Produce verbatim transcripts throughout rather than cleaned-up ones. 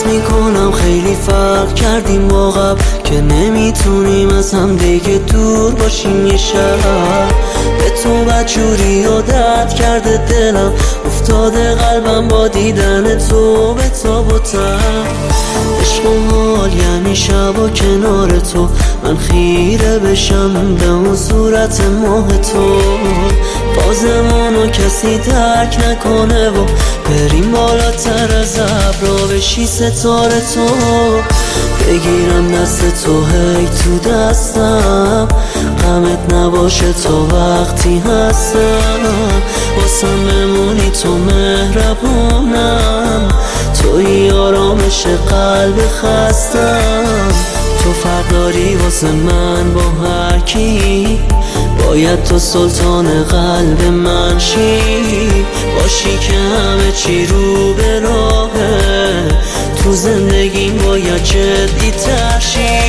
احساس میکنم خیلی فرق کردیم با قبل، که نمیتونیم از هم دیگه دور باشیم یه شب. به تو بدجوری عادت کرده دلم، افتاده قلبم با دیدن تو به تاب و تب. عشق و حال یعنی شب و کنار تو، من خیره بشم به اون صورت ماه تو. بازمونو کسی درک نکنه و بریم بالاتر از ابرا بشی ستاره تو. بگیرم دست تو هی تو دستم، غمت نباشه تا وقتی هستم. واسم بمونی تو مهربونم، توی آرامش قلب خستم. تو فرق داری واسه من با هر کی، باید تو سلطان قلب من شی. باشی که همه چی رو به راهه، تو زندگیم باید جدی تر شی.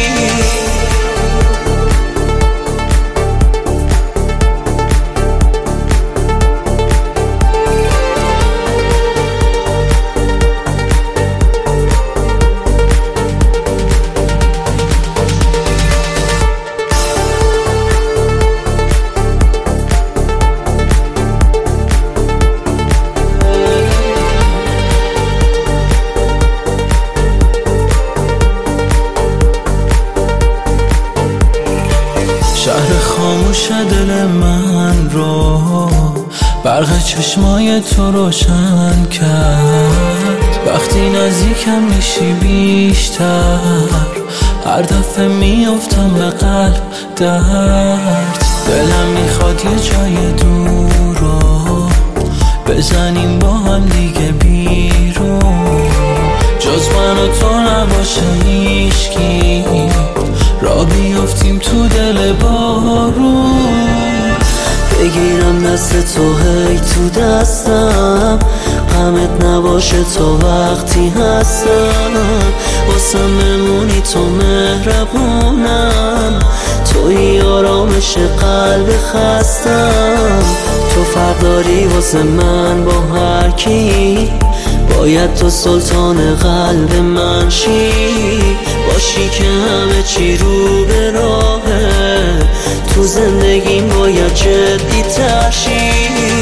شهر خاموش دل من رو برق چشمای تو روشن کرد. وقتی نزدیکم میشی بیشتر، هر دفعه میافتم به قلب درد. دلم میخواد یه جای دور رو بزنیم با هم دیگه بیرون، جز من و تو نباشه هیچکی، را بیافتیم تو دل بارون. بگیرم دست تو هی تو دستم، غمت نباشه تا وقتی هستم. واسم بمونی تو مهربونم، توی آرامش قلب خستم. تو فرق داری واسه من با هر کی، باید تو سلطان قلب من شی. باشی که همه چی رو به راهه، تو زندگیم باید جدی تر شی.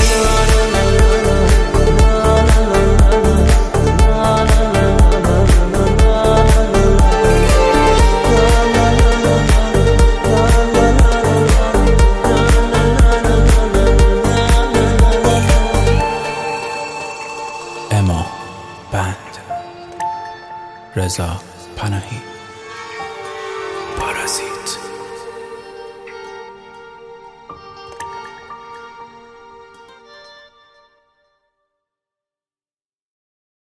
اما بند رضا پناهی پارازیت.